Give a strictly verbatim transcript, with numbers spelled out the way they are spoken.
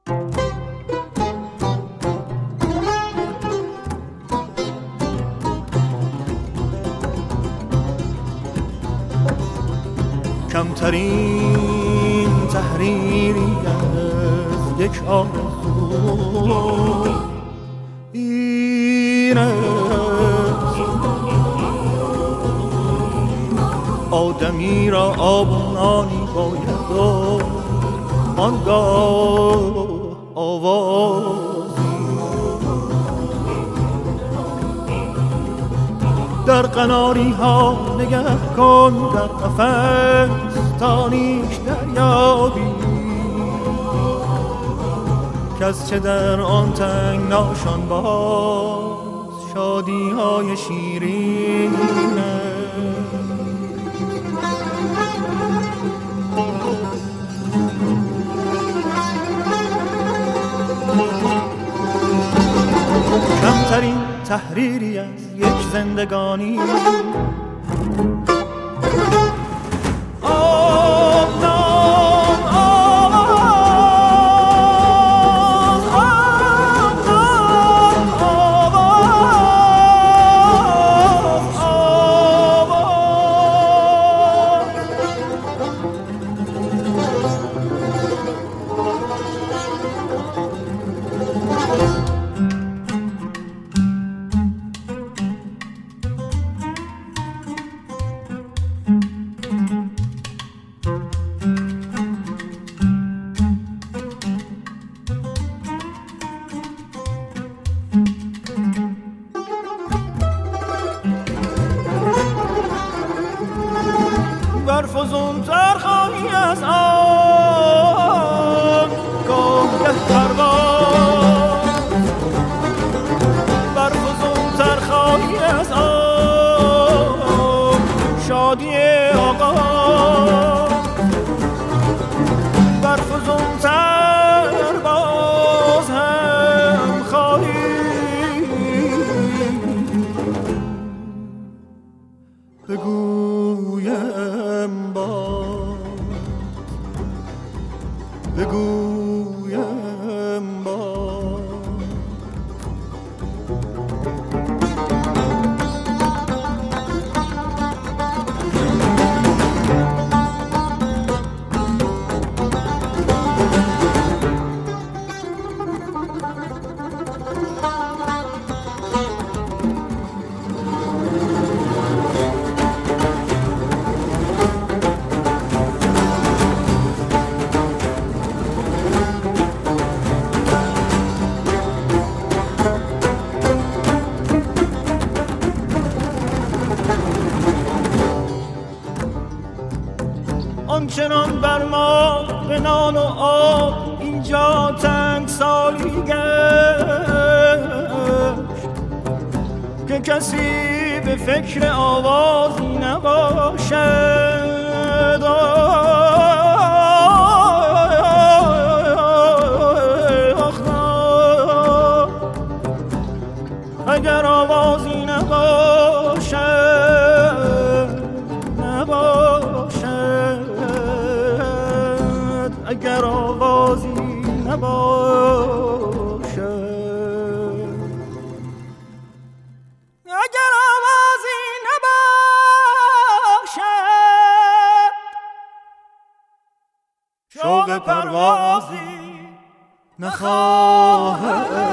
کمترین تحریری از یک آرزو این است آدمی را آب و نانی باید و آنگاه آوازی در قناری ها نگه کن در قفس تا نیش دریابی کس چه در آن تنگ ناشان باز شادی های شیرین کمترین تحریری از یک زندگانی برفزون تر خواهی از آن گاه پرواز برفزون تر خواهی از آن شادی آغاز برفزون تر باز هم خواهی بگویم باز بگویم باز آنچنان بر ما به نان و آب اینجا تنگ سالی گشت که کسی به فکر آوازی نباشد آخ اگر آوازی نباشد نباشد اگر آوازی نباشد اگر آوازی نباشد شوق پروازی نخواهد